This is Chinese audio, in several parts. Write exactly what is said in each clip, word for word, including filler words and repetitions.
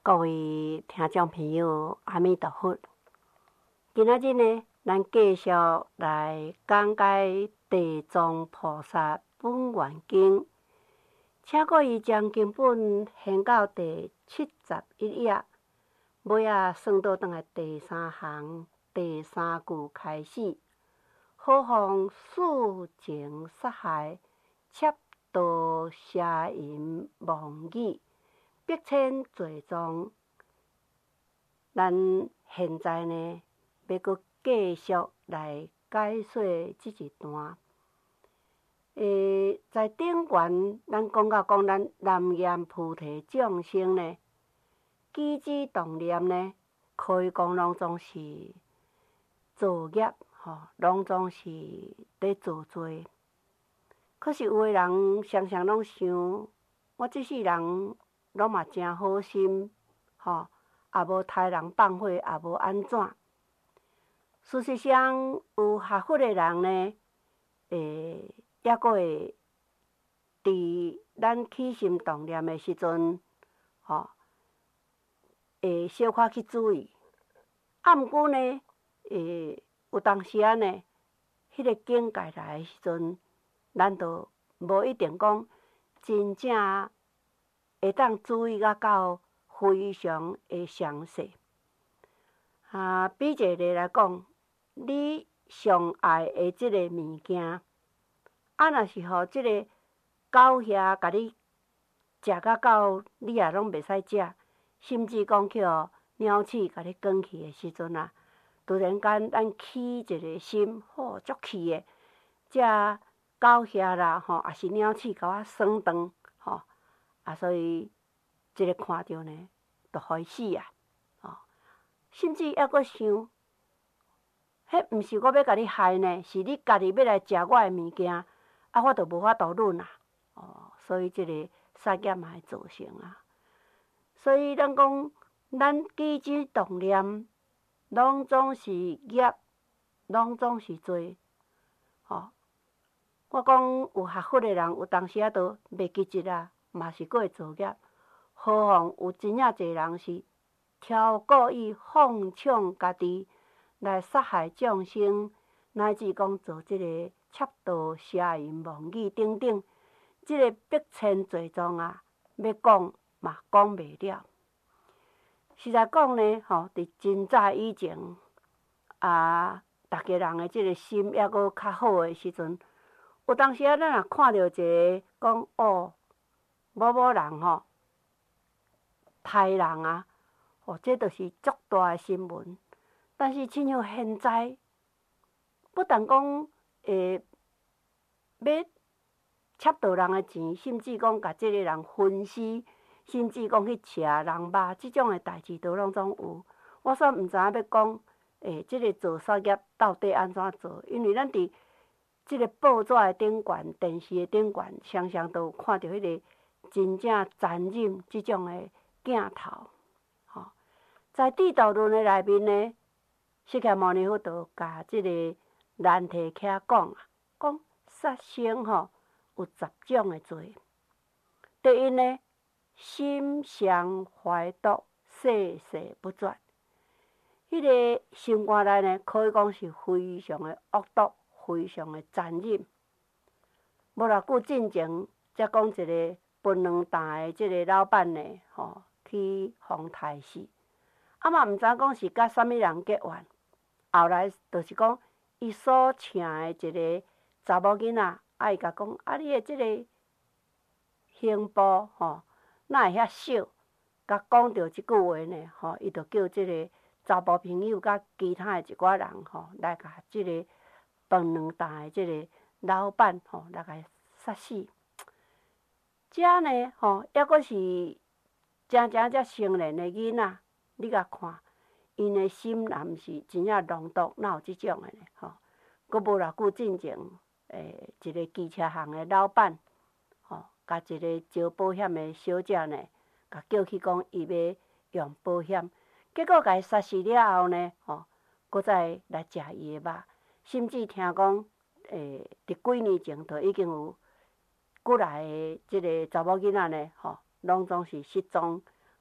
各位听众朋友，阿弥陀佛。今仔日呢，咱继续来讲解地藏菩萨本愿经，请各位将经本掀到第七十一页，尾啊算倒转来第三行第三句开始。何况事情杀害，窃盗邪淫妄语，百千罪状。咱现在呢，要搁继续来解说这一段。诶，在顶悬，咱讲到讲咱南阎菩提众生呢，举止动念呢，可以讲拢总是造业，吼，拢总是伫造罪。可是有诶人常常拢想，我即世人拢嘛真好心，吼，也无杀人放火，也无安怎。事实上，有学佛诶人呢，诶，抑阁会伫咱起心动念诶时阵，吼，会小可去注意。啊，毋过呢，诶，有当时啊呢，迄个境界来诶时阵，咱就无一定讲真正会当注意啊到非常诶详细。啊，比一个例来讲，你上爱诶即个物件，啊，若是互即个狗遐甲你食甲到你也拢袂使食，甚至讲去互鸟鼠甲你赶去诶时阵啊，突然间咱起一个心，吼，足气诶，这狗遐啦，吼，也是鸟鼠甲我耍长，吼，啊，所以即个看着呢，就害死啊，吼，甚至抑阁想，迄毋是我要甲你害呢，是你家己要来食我诶物件，啊，我就无法度忍啊，哦，所以即个杀业嘛会造成啊。所以咱讲，咱举止动念，拢总是业，拢总是罪，吼。我讲有学佛诶人，有当时啊都袂记节啊，嘛是阁会造业。何况有真正侪人是挑故意放纵家己来杀害众生，乃至讲做即个窃盗、邪淫、妄语等等，即个百千罪状啊，要讲嘛讲袂了。实在讲呢，吼，伫真早以前啊，逐个人诶即个心抑阁较好诶时阵，有当时啊，咱若看到一个讲哦，某某人吼，杀人啊，哦，这就是足大诶新闻。但是亲像现在，不但讲会要窃盗人诶钱，甚至讲甲即个人分尸，甚至讲去吃人肉，即种诶代志都拢总有。我煞毋知影要讲，诶，即个做杀业到底安怎做？因为咱伫即个报纸诶顶悬、电视诶顶悬，常常都有看到迄个真正残忍即种诶镜头。吼，在《地道论》诶内面呢，释迦牟尼佛就甲即个难题起讲啊，讲杀生吼有十种诶罪。第一呢，心常怀毒，世世不绝。迄个心肝内呢，可以讲是非常诶恶毒，非常诶残忍。无偌久进前，才讲一个分两担诶即个老板呢，吼，去互杀死。啊嘛毋知讲是甲啥物人结怨，后来就是讲，伊所请诶一个查某囡仔，啊伊甲讲，啊你诶即个胸部吼，哪会遐小？甲讲着即句话呢，吼，伊就叫即个查甫朋友甲其他诶一寡人吼，来甲即个分两担诶即个老板吼，来甲杀死。遮呢吼，抑阁是真正遮成年诶囡仔，你甲看，因诶心若毋是真正浓毒，哪有即种诶呢？吼，阁无偌久进前，诶，一个机车行诶老板，吼，甲一个招保险诶小姐呢，甲叫去讲伊要用保险，结果甲伊杀死了后呢，吼，搁再来食伊诶肉，甚至听讲，诶，伫几年前就已经有过来诶即个查某囡仔呢，吼，拢总是失踪，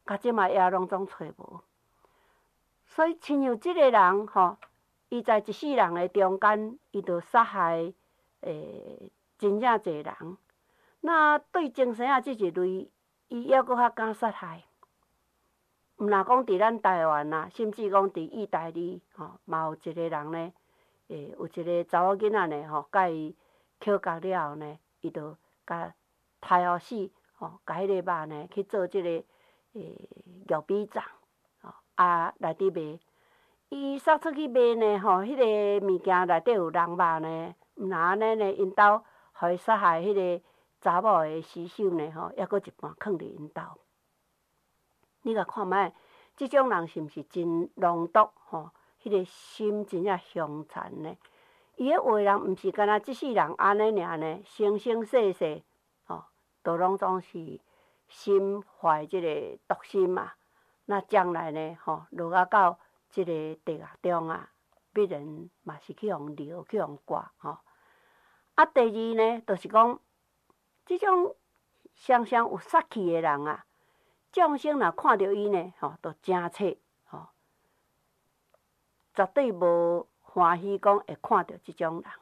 甲即马也拢总找无。所以亲像即个人吼，伊在一世人的中间，伊就杀害诶真正侪人。那对精神啊即一类，伊还阁较敢杀害。毋若讲伫咱台湾啊，甚至讲伫意大利吼，嘛有一个人呢，诶，有一个查某囡仔呢吼，甲伊扣角了后呢，伊就甲杀互死，吼，甲迄个肉呢去做即、这个诶玉米粽，吼，啊内底卖。伊送出去卖呢，吼，迄、那个物件内底有人肉呢，毋若安尼呢，因兜互伊杀害迄个查某的尸首呢，吼，抑阁一半囥伫因兜。你甲看觅，即种人是毋是真浓毒吼？迄、那个心真正凶残呢？伊咧话人毋是干那即世人安尼尔呢，生生世世吼，都拢总是心怀即个毒心嘛。那将来呢，吼，落啊到即个地狱中啊，必然嘛是去互流去互挂吼。啊，第二呢，就是讲，即种常常有杀气的人啊。众生若看到伊呢，吼，都真切，吼，绝对无欢喜讲会看到即种人。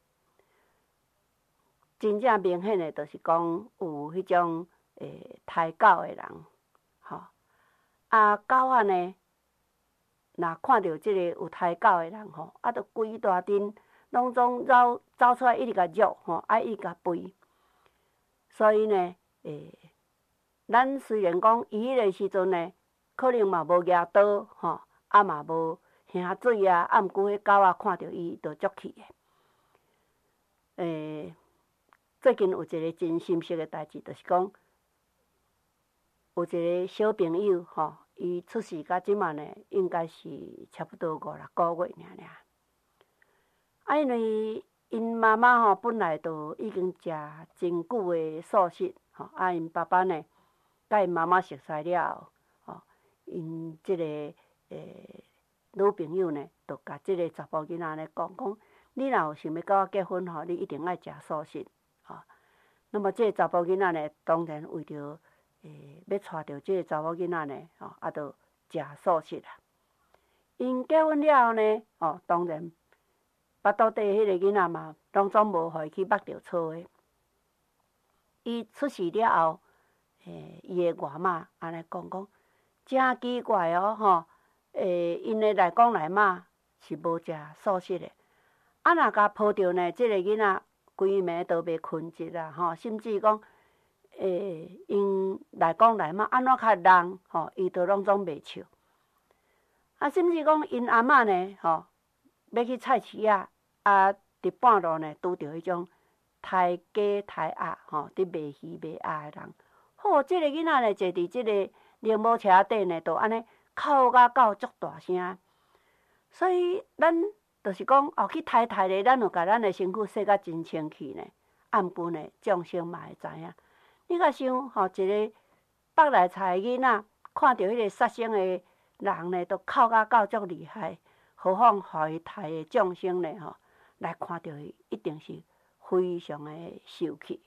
真正明显的，就是讲有迄种诶刣狗的人，吼，啊狗仔呢，若看到即个有刣狗的人，吼，啊，着规大阵拢总走走出来，一直甲虐，吼，啊，一直甲吠。所以呢，诶。咱虽然讲伊迄个时阵呢，可能嘛无举刀吼，啊嘛无兄水啊，啊毋过迄狗仔看到伊就足气的。诶，最近有一个真心实的代志，就是讲有一个小朋友吼，伊出世到即满呢，应该是差不多五六个月尔尔。啊，因为因妈妈吼本来就已经食真久的素食，吼，啊因爸爸呢。甲因妈妈熟悉了后，吼，因即个诶女朋友呢，就甲即个查甫囡仔呢讲讲，你若有想要甲我结婚吼，你一定爱食素食，吼。那么即个查甫囡仔呢，当然为着诶要娶着即个查某囡仔呢，吼，啊，着食素食啦。因结婚了后呢，吼，当然巴肚底迄个囡仔嘛，拢总无互伊去捌着草的。伊出世了后。诶，伊的外妈安尼讲讲，真奇怪哦，吼！诶，因的内公内妈是无食素食的，啊，若甲抱着呢，即、这个囡仔规暝都袂困着啦，吼，甚至讲，诶，因内公内妈安怎较人，吼，伊都拢总袂笑。啊，甚至讲因阿嬷呢，吼，要去菜市啊，啊，伫半路呢拄着迄种刣鸡刣鸭，吼，伫卖鱼卖鸭的人。好，即、这个囡仔呢，坐伫即个铃木车底呢，就安尼哭甲到足大声。所以咱就是讲，后去刣刣咧，咱就甲咱的身躯洗甲真清气呢。啊，毋过呢，众生嘛会知影。你甲想，吼，一个北来菜的囡仔，看到迄个杀生的人呢，都哭甲到足厉害，何况互伊刣的众生呢？吼，来看到伊，一定是非常的受气。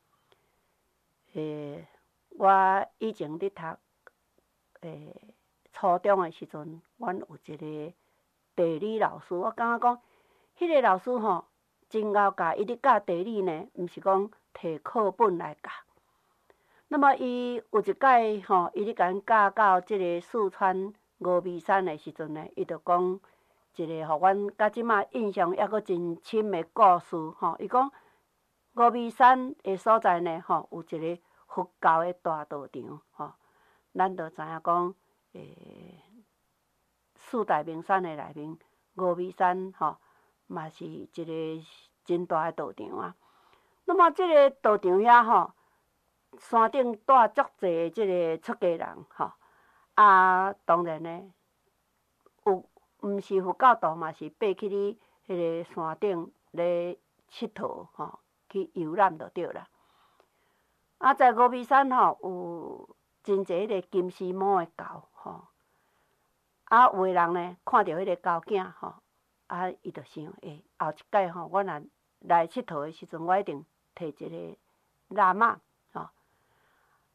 诶。我以前伫读诶初中诶时阵，阮有一个地理老师，我感觉讲，迄个老师吼真贤教，伊咧教地理呢，毋是讲摕课本来教。那么伊有一届吼，伊咧甲阮教到即个四川峨眉山诶时阵呢，伊就讲一个互阮到即马印象抑阁真深诶故事吼。伊讲峨眉山诶所在呢，吼有一个。佛教的大道场，吼，咱都知影讲，诶，四大名山的内面，峨眉山，吼，嘛是一个真大的道场啊。那么，即个道场遐，吼，山顶住足济即个出家人，吼，啊，当然呢，有毋是佛教徒，嘛是爬去哩迄个山顶咧佚佗，吼，去游览就对啦。啊，在峨眉山吼有真侪迄个金丝猫的狗吼，啊有个人呢看到迄个狗囝吼，啊伊就想，诶，后一届吼我若来佚佗的时阵，我一定摕一个喇嘛吼，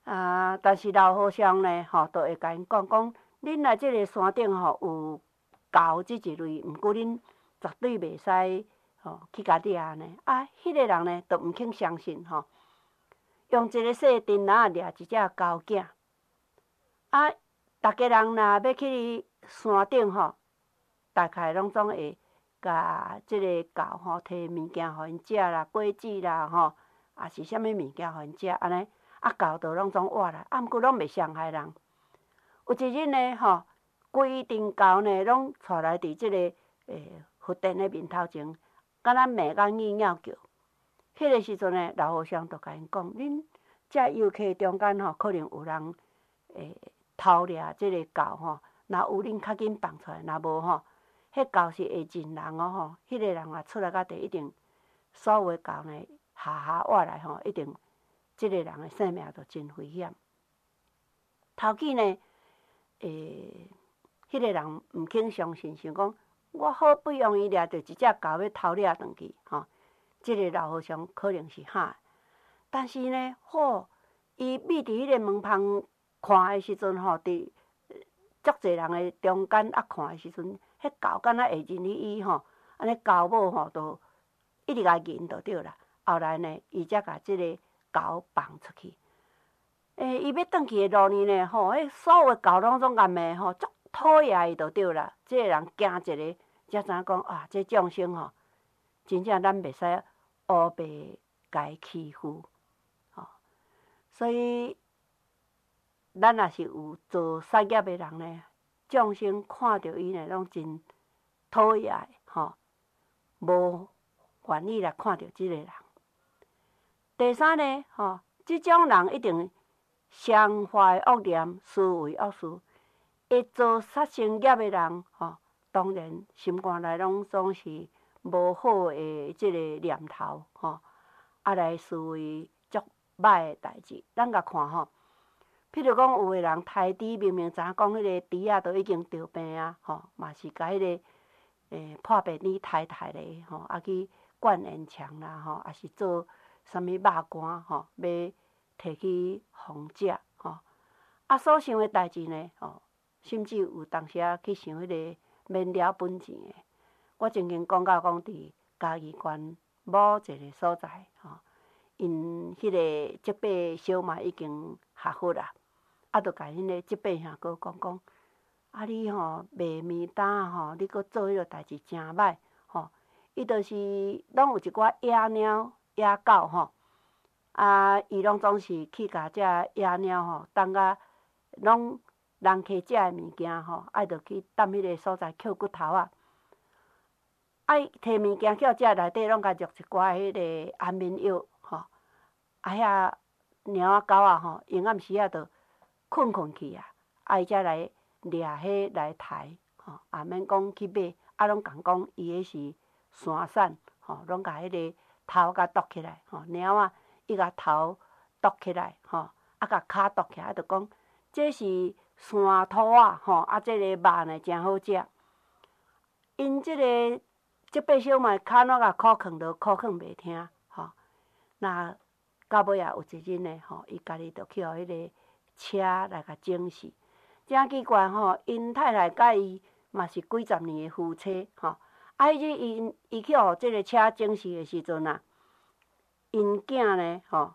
啊，但是老和尚呢，吼，都会甲因讲讲，恁来即个山顶吼有猴即一类，毋过恁绝对袂使吼去甲掠呢。啊，迄个人呢，都毋肯相信吼，用一个细电缆掠一只猴囝。啊，逐个人若要去山顶吼，大概拢总会甲即个猴吼摕物件互因食啦，果子啦吼，也是啥物物件互因食安尼。啊，猴就拢总活来，啊，毋过拢袂伤害人。有一日呢，吼，规阵猴呢，拢带来伫即个诶佛殿的面头前，敢若骂甲语鸟叫。迄个时阵呢，老和尚就甲因讲：恁遮游客中间吼，可能有人诶偷掠即个猴吼，若有恁较紧放出来，若无吼，迄猴是会认人哦吼。迄个人若出来到地，一定所有的猴呢下下活来吼，一定。即个人的性命就真危险。头起呢，诶，迄个人毋肯相信，想讲我好不容易掠着一只狗要偷掠转去，吼，即个老和尚可能是哈。但是呢，吼，伊秘伫迄个门旁看的时阵，吼，伫足侪人的中间啊看的时阵，迄狗敢若会认伊伊吼，安尼狗某吼，就一直甲认就对啦。后来呢，伊才甲即个狗放出去，诶，伊要转去的路呢呢，吼，迄所有的狗拢总甲骂吼，足讨厌伊就对啦。即个人惊一个，才知影讲啊，这众生吼，真正咱袂使乌白甲伊欺负，吼。所以，咱若是有做善业的人呢，众生看到伊呢，拢真讨厌，吼，无愿意来看到即个人。第三呢，吼，即种人一定常怀恶念，思维恶事，会做杀生业的人，吼，当然心肝内拢总是无好的即个念头，吼，啊来思维足歹的代志。咱甲看吼，譬如讲有个人刣猪，明明知影讲迄个猪仔都已经着病啊，吼，嘛是甲迄个诶破病猪刣刣咧，吼，啊去灌烟肠啦，吼，也是做。啥物肉干吼，要摕去互食吼，啊所想的代志呢吼，甚至有当时啊去想迄个免了本钱的。我曾经讲到讲伫嘉义县某一个所在吼，因迄个即辈小嘛已经学佛啦，啊，著甲迄个即辈兄佫讲讲，啊你吼卖面单吼，你佫做迄个代志真歹吼，伊著是拢有一寡野猫。野狗吼，啊，伊拢总是去甲遮野猫吼，当甲拢人客食的物件吼，爱着去踮迄个所在捡骨头啊，爱摕物件去互食，内底拢甲入一寡迄个安眠药吼，啊遐猫仔狗仔吼，阴暗时啊着困困去啊，啊伊才来掠迄来刣吼，也免讲去买，啊拢共讲伊迄是山产吼，拢甲迄个。头甲剁起来，吼，猫仔伊甲头剁起来，吼，啊甲骹剁起来，啊，着讲这是山兔仔，吼，啊，这个肉呢真好食。因这个即八小嘛，骹哪甲苦囥着苦囥袂听，吼。那到尾啊，有一日呢，吼，伊家己着去互迄个车来甲整死。真奇怪吼，因太太甲伊嘛是几十年的夫妻，吼。啊！迄日伊伊去互即个车整死的时阵啊，因囝呢吼，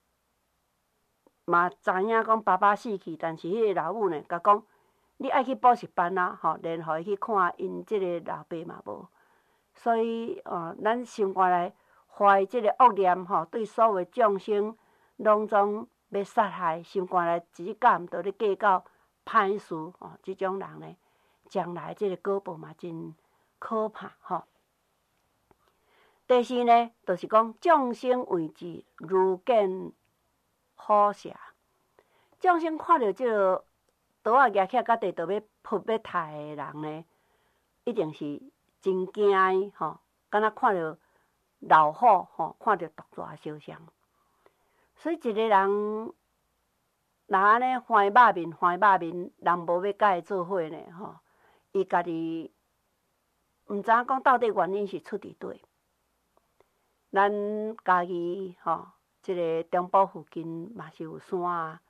嘛知影讲爸爸死去，但是迄个老母呢，甲讲你爱去补习班啊，吼，连互伊去看因即个老爸嘛无。所以，哦，咱心肝内怀即个恶念吼，对所有众生拢总要杀害，心肝内只敢着咧计较歹事吼，即种人呢，将来即个果报嘛真。可怕吼！第四呢，就是讲众生为之如见好蛇。众生看到即个刀啊举起来，到地都要扑要刣的人呢，一定是真惊吼，敢若看到老虎吼，看到毒蛇相像。所以一个人若安尼怀肉面，怀肉面，人无要甲伊做伙呢吼，伊家己。毋知影讲到底原因是出伫倒？咱家己吼，即个中部附近嘛是有山啊，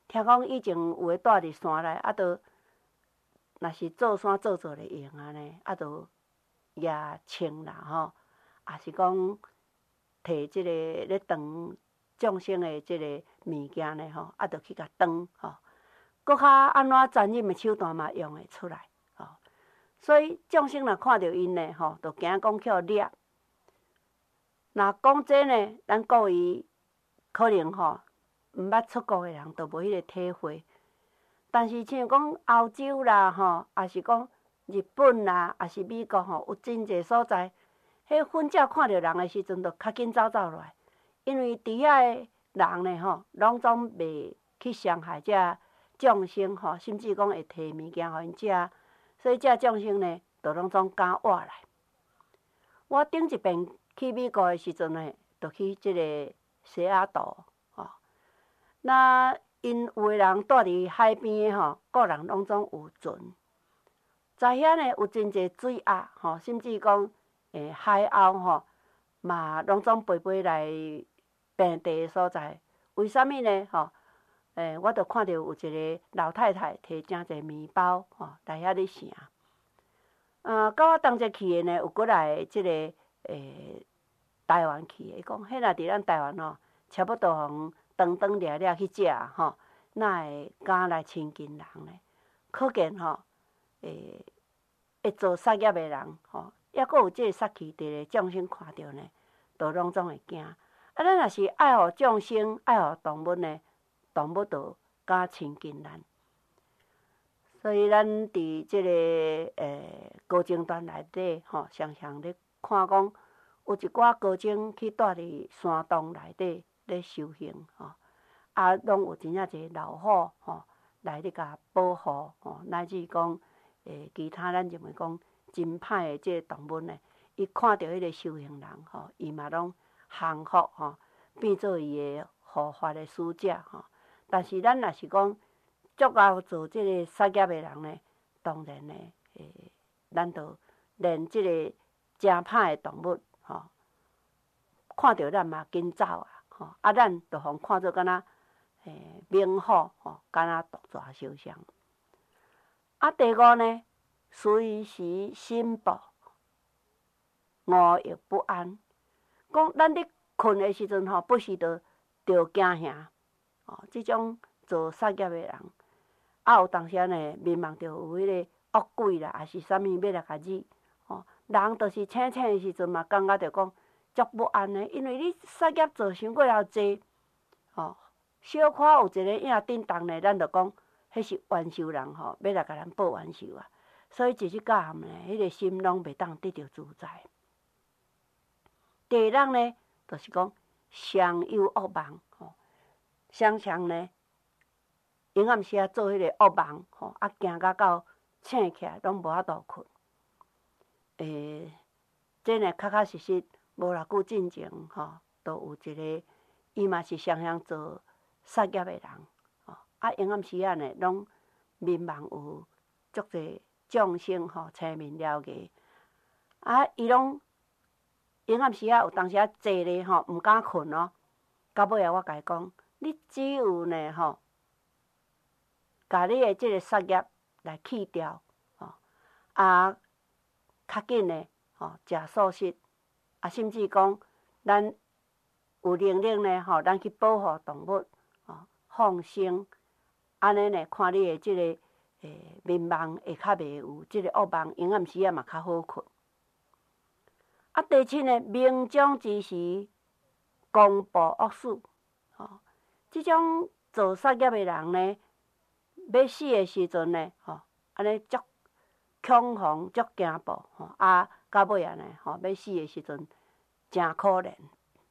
听讲以前有诶住伫山内，啊，都若是做山做做咧用安尼，啊，都举穿啦吼，也是讲摕即个咧长众生诶即个物件咧吼，啊，着去甲长吼，搁较安怎残忍诶手段嘛用会出来吼。所以众生若看着因咧吼，着惊讲去互掠。若讲这呢，咱故意可能吼毋捌出国诶人，着无迄个体会。但是像讲欧洲啦吼，也是讲日本啦，也是美国吼，有真侪所在，迄粉鸟看着人诶时阵，着较紧走走落来，因为伫遐诶人呢吼，拢总袂去伤害遮众生吼，甚至讲会摕物件互因食，所以遮众生呢，着拢总敢活来。我顶一遍去美国诶时阵呢，着去即个西雅图吼，那因有诶人住伫海边诶吼，个人拢总有船，在遐呢有真侪水鸭吼，甚至讲诶海鸥吼，嘛拢总飞飞来平地诶所在。为虾米呢？吼，诶，我着看到有一个老太太摕真侪面包吼来遐咧盛。呃，到我当节去诶呢，有过来即个诶台湾去诶，伊讲迄若伫咱台湾吼，差不多互长长掠掠去食吼，哪会敢来亲近人呢？可见吼，诶，会做杀业诶人吼，抑阁有即个杀气伫咧，众生看着呢，都拢总会惊。啊，咱若是爱护众生、爱护动物呢，动物就敢亲近咱。所以咱伫即个诶高僧团内底吼，常常咧看讲，有一寡高僧去住伫山洞内底咧修行吼，啊，拢有真正一个老虎吼来咧甲保护吼，乃至讲诶其他咱认为讲真歹诶即个动物呢，伊看到迄个修行人吼，伊嘛拢降服吼，变做伊诶护法诶使者吼。但是咱若是讲，足够做即个杀业诶人呢，当然呢，诶，咱着连即个真歹诶动物吼，看到咱嘛紧走啊，吼，啊，咱着互看做敢若诶猛虎吼，敢若毒蛇相像。啊，第五呢，随时心怖，午夜不安。讲咱咧困诶时阵吼，不时着着惊吓，哦，即种做杀业诶人。啊，有当时啊呢，面望着有迄个恶鬼啦，也是啥物要来甲惹，吼，人着是醒醒诶时阵嘛，感觉着讲足不安诶，因为你杀业做伤过了济，吼，小可有一个影叮当呢，咱着讲迄是冤仇人吼，要来甲咱报冤仇啊，所以一日到暗呢，迄个心拢袂当得到自在。第二人呢，就是讲常有恶梦，吼，常常呢。阴暗时啊，做迄个恶梦吼，啊，惊甲到醒起来拢无法度困。诶，这呢，确确实实无偌久进前吼，都有一个，伊嘛是常常做杀业诶人吼，啊，阴暗时啊呢，拢面望有足侪众生吼，青面獠牙，啊，伊拢阴暗时啊，有当时啊坐咧吼，毋敢困哦。到尾啊，我甲伊讲，你只有呢吼。甲你诶即个杀业来去掉，吼，啊，较紧诶，吼，食素食，啊，甚至讲，咱有能力呢，吼，咱去保护动物，吼，放生，安尼呢，看你诶即个诶面望会较袂有即个恶梦，阴暗时啊嘛较好困。啊，第七呢，命中之时，公布恶事，吼，即种做杀业诶人呢。要死诶时阵呢，吼，安尼足恐慌、足惊怖，吼，啊，到尾啊呢，吼，要死诶时阵真可怜。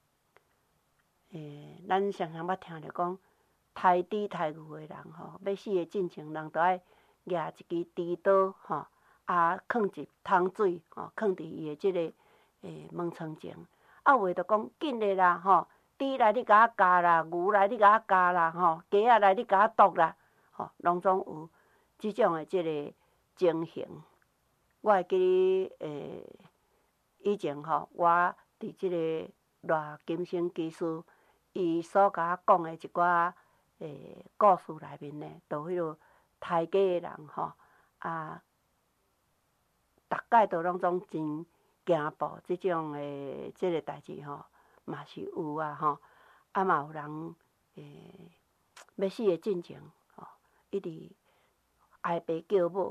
诶，咱常常捌听着讲，刣猪刣牛诶人，吼，要死诶进前，人着爱举一支猪刀，吼，啊，放一桶水，吼，放伫伊诶即个诶门窗前，啊，有诶着讲紧诶啦，吼，猪来你甲我咬啦，牛来你甲我咬啦，吼，鸡仔来你甲我剁啦。吼，拢总有即种诶，即个情形。我会记诶，以前吼，我伫即个赖金星居士，伊所甲我讲诶一寡诶故事内面呢，都迄落大家诶人吼，啊，大概都拢总真惊怖即种诶，即个代志吼，嘛是有啊吼，啊嘛有人诶要死诶进前吼，一直哀爸叫母。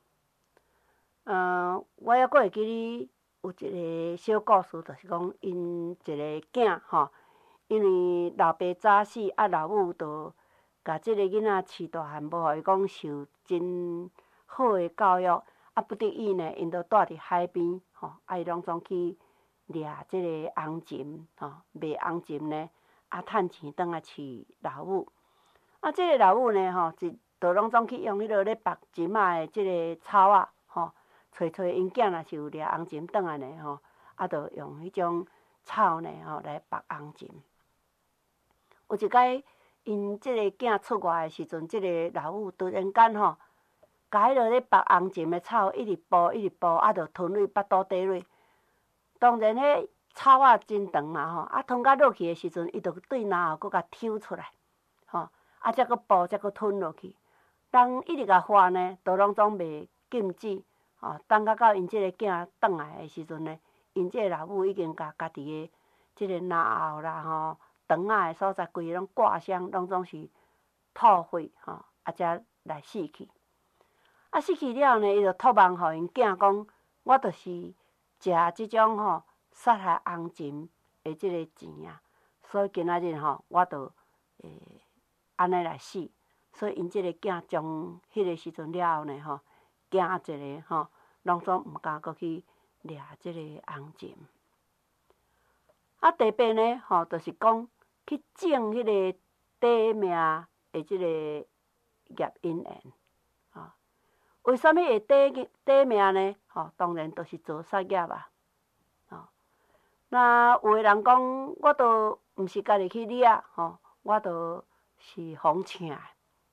嗯，我还阁会记哩有一个小故事，就是讲因一个囝吼，因为老爸早死，啊老母就甲即个囡仔饲大汉，无互伊讲受真好诶教育，啊不得已呢，因就住伫海边吼，啊伊拢总去掠即个红鲟吼，卖红鲟呢，啊趁钱转来饲老母。啊，即个老母呢吼，就就拢总去用迄落咧拔鲟仔诶即个草仔吼。找找因囝若是有掠红鲟转来呢吼，啊，就用迄种草呢吼来拔红鲟。有一摆，因即个囝出外的时阵，即个老母突然间吼，甲迄落咧拔红鲟的草一直剥一直剥，啊，就吞入腹肚底内。当然，迄草仔真长嘛吼，啊，吞甲落去的时阵，伊就对然后搁甲抽出来，吼，啊，则搁剥，则搁吞落去。人一直甲发呢，都拢总袂禁止。哦，等到到因即个囝转来的时阵呢，因即个老母已经甲家己的即个脑后啦吼，肠仔的所在，规个拢挂伤，拢总是吐血吼，啊，才来死去。啊，死去了呢，伊就托梦互因囝讲，我就是食即种吼杀害红鲟的即个钱啊，所以今仔日吼，我就诶安尼来死。所以因即个囝从迄个时阵了后呢吼。惊一个吼，拢总毋敢阁去掠即个红鲟。啊，第八呢，吼，就是讲去种迄个短命的即个业因缘，吼。为什物会短短命呢？吼，当然都是做杀业啊，吼。那有诶人讲，我都毋是家己去掠，吼，我都是逢请诶，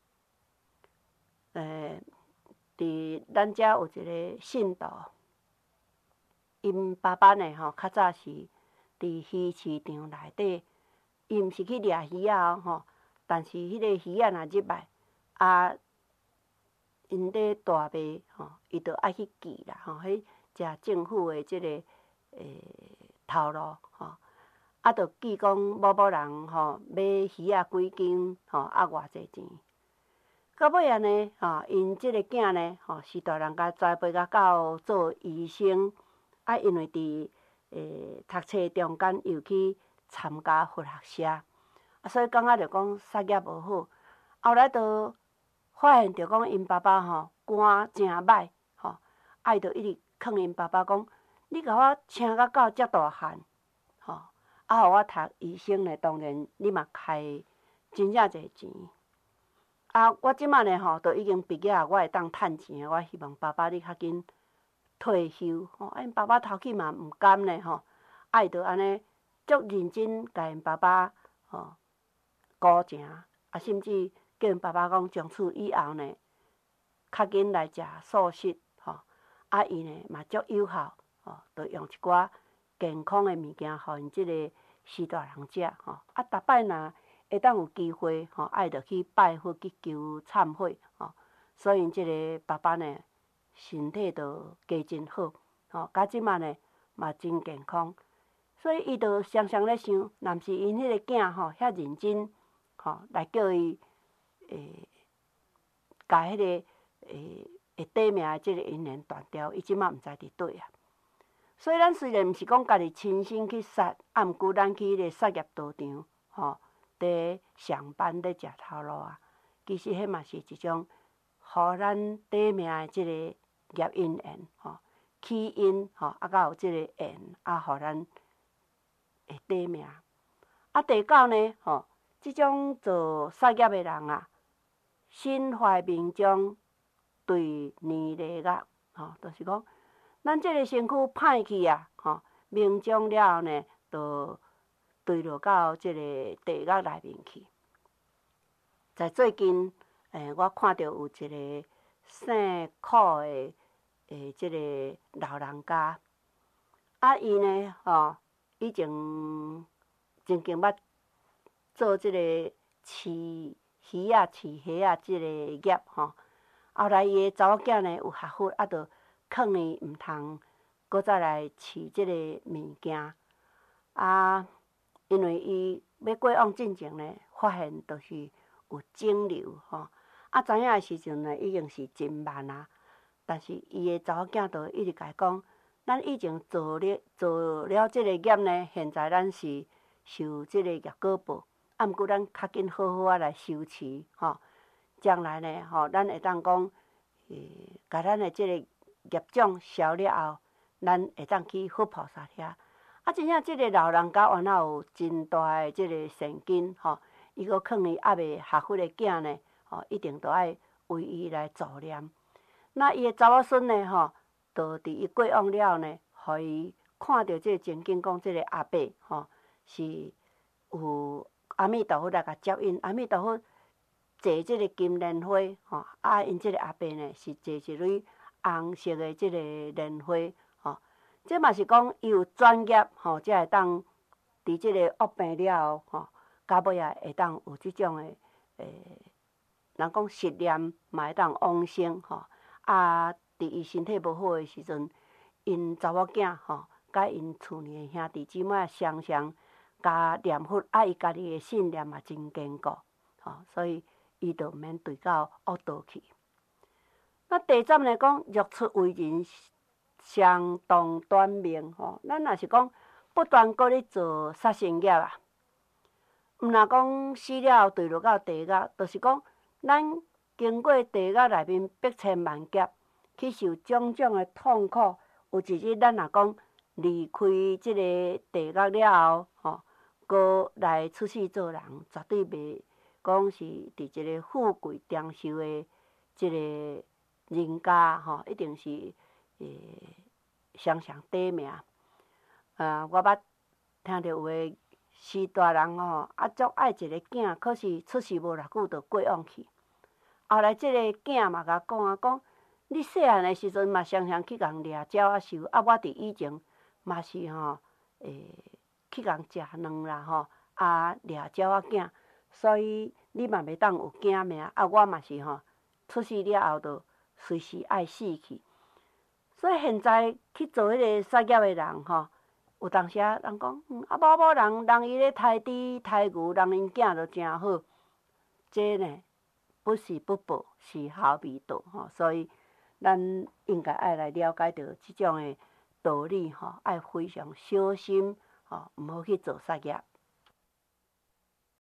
诶。伫咱遮有一个信徒，因爸爸呢吼，较早是伫鱼市场内底，伊毋是去掠鱼仔哦吼，但是迄个鱼仔若入来，啊，因咧大卖吼，伊就爱去记啦吼，迄食政府的即个诶头路吼，啊，就记讲某某人吼买鱼仔几斤吼，啊偌济钱。到尾啊呢，吼，因即个囝呢，吼，是大人甲栽培甲到做医生，啊，因为伫诶读册中间又去参加佛学社，啊，所以感觉着讲杀业无好。后来就发现着讲因爸爸吼肝真歹，吼，啊，伊就一直劝因爸爸讲：你甲我请甲到遮大汉，吼，啊，互我读医生呢，当然你嘛开真正侪钱。啊，我即摆呢吼，都已经毕业，我会当趁钱，我希望爸爸你较紧退休吼。啊，因爸爸头起嘛毋甘呢吼，啊，伊就安尼足认真甲因爸爸吼顾情，啊，甚至叫因爸爸讲从此以后呢，较紧来食素食吼。啊，伊呢嘛足友好吼，就用一寡健康的物件，互因即个死大人食吼。啊，逐摆若会当有机会吼，爱着去拜佛去求忏悔吼，所以即个爸爸呢，身体就加真好吼，到即马呢嘛真健康，所以伊就常常咧想，若毋是因迄个囝吼遐认真吼，来叫伊诶，甲迄个诶会短命的即个因缘断掉，伊即马毋知伫倒啊。所以咱虽然毋是讲家己亲身去杀，啊，毋过咱去迄个杀业道场吼。伫上班咧食头路啊，其实迄嘛是一种，互咱短命的即个业因缘吼，起因吼，啊，甲有即个缘，啊，互咱会短命。啊，第九呢吼，即种做杀业的人啊，心怀明将，对年利恶吼，就是讲，咱即个身躯歹去啊，吼，明将了后呢，就对落到即个地狱内面去。在最近，诶，我看到有一个姓苦的诶，即个老人家，啊，伊呢，吼，以前曾经捌做即个饲鱼啊、饲虾啊，即个业吼。后来伊个查某囝呢有学佛，啊，着劝伊毋通搁再来饲即个物件。啊，因为伊要过往进前呢，发现着是有肿瘤吼。啊，知影的时阵呢，已经是真慢啊。但是伊个查某囝着一直甲伊讲，咱以前做了做了即个业呢，现在咱是受即个业果报，啊，毋过咱较紧好好啊来修持吼。将来呢，吼，咱会当讲，诶，甲咱的即个业障消了后，咱会当去佛菩萨遐。啊，真正即个老人家原来有真大的即个善根吼，伊阁劝伊还未学佛的囝呢，吼，一定着爱为伊来助念。那伊的查某孙呢，吼，着伫伊过往了后呢，互伊看到即个情景，讲即个阿伯吼是有阿弥陀佛来甲接引，阿弥陀佛坐即个金莲花吼，啊，因即个阿伯呢是坐一蕊红色的即个莲花吼，这嘛是讲伊有专业吼，才会当伫即个恶病了后吼，到尾啊会当有即种的诶，人讲实念嘛会当往生吼。啊，伫伊身体无好的时阵，因查某囝吼，甲因厝里的兄弟姊妹常常甲念佛，啊，伊家己的信念嘛真坚固吼，所以伊就毋免对到恶道去。那第三呢，讲欲出为人，常当短命吼。咱若是讲不断搁咧做杀生业啊，毋若讲死了后坠落到地狱，就是讲咱经过地狱内面百千万劫，去受种种的痛苦。有一日咱若讲离开即个地狱了后，吼，搁来出世做人，绝对袂讲是伫一个富贵长寿的即个人家吼，一定是诶常常短命。啊，我捌听着有个士大人吼，啊足爱一个囝，可是出世无偌久就过往去。后来即个囝嘛甲讲啊，讲你细汉的时阵嘛常常去共掠鸟仔收，啊，我伫以前嘛是吼，诶，去共食卵啦吼，啊掠鸟仔囝，所以你嘛袂当有囝命，啊，我嘛是吼，出世了后就随时爱死去。所以现在去做迄个杀业的人吼，有当时啊人讲，嗯，啊某某人人伊咧杀猪杀牛，人因囝就真好，这呢？不是不报，是好未到吼，所以咱应该爱来了解到即种的道理吼，爱非常小心吼，毋好去做杀业。